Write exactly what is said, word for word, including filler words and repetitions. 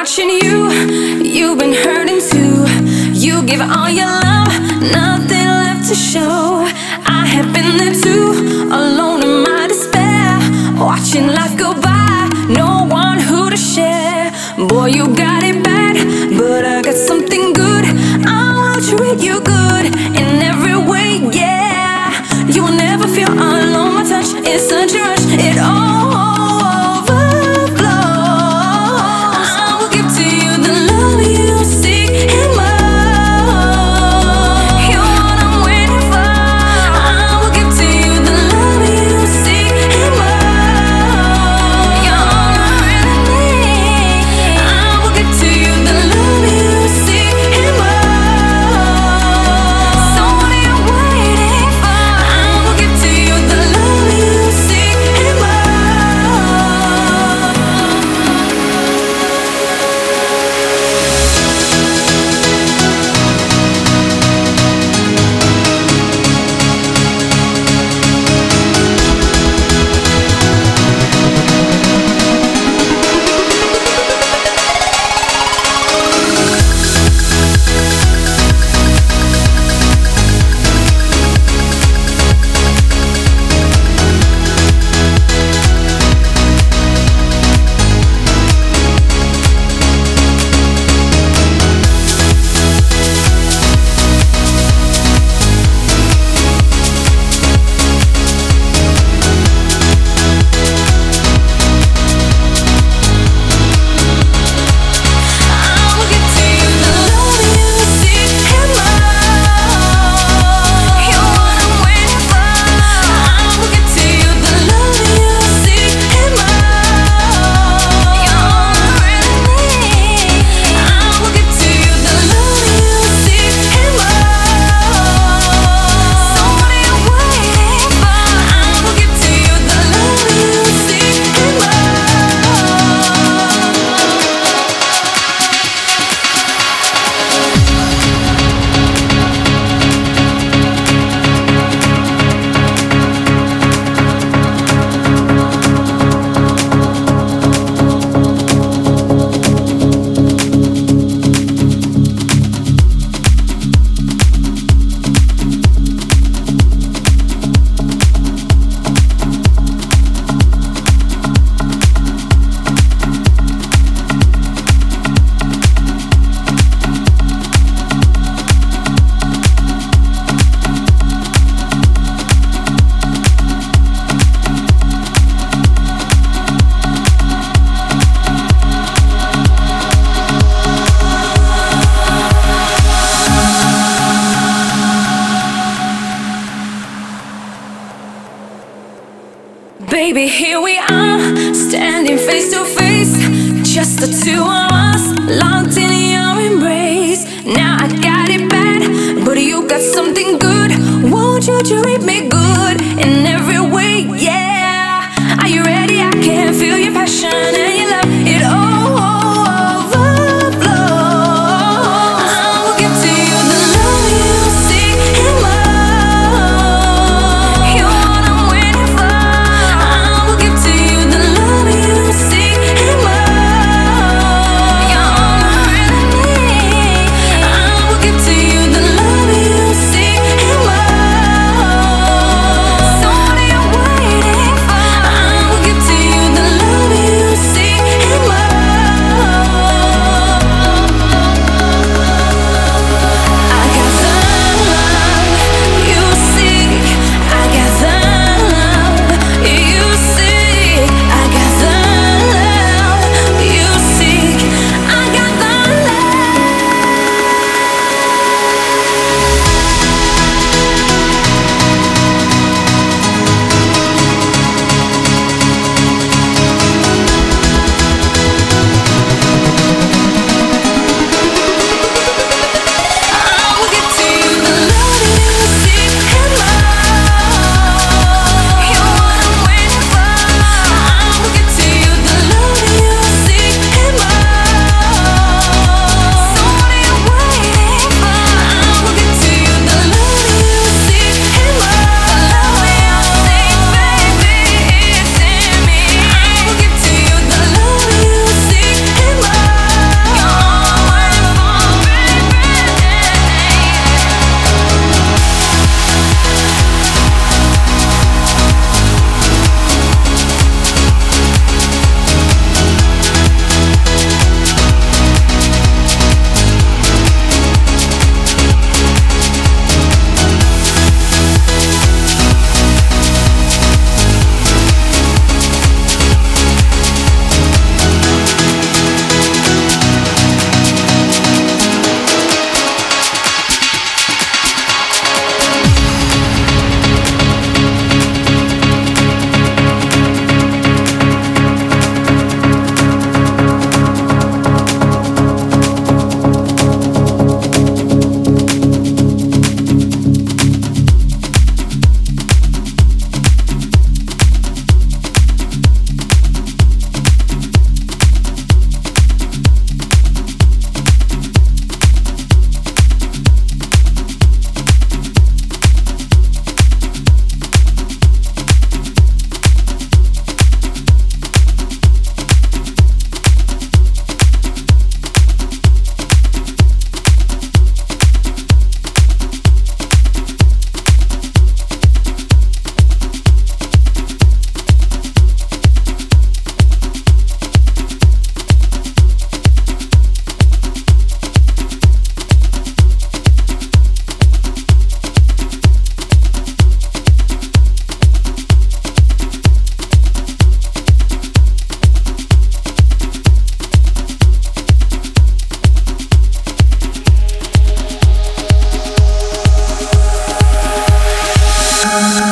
watching you, you've been hurting too. You give all your love, nothing left to show. I have been there too, alone in my despair, watching life go by, no one who to share. Boy, you got it bad, but I got something good. I will treat you good in every way, yeah. You will never feel alone, my touch is such a rush, it all baby, here we are, standing face to face, just the two of us, locked in your embrace. Now I got it bad, but you got something good. Won't you treat me good in every way, yeah. Are you ready? I can feel your passion and your love, it all Oh love.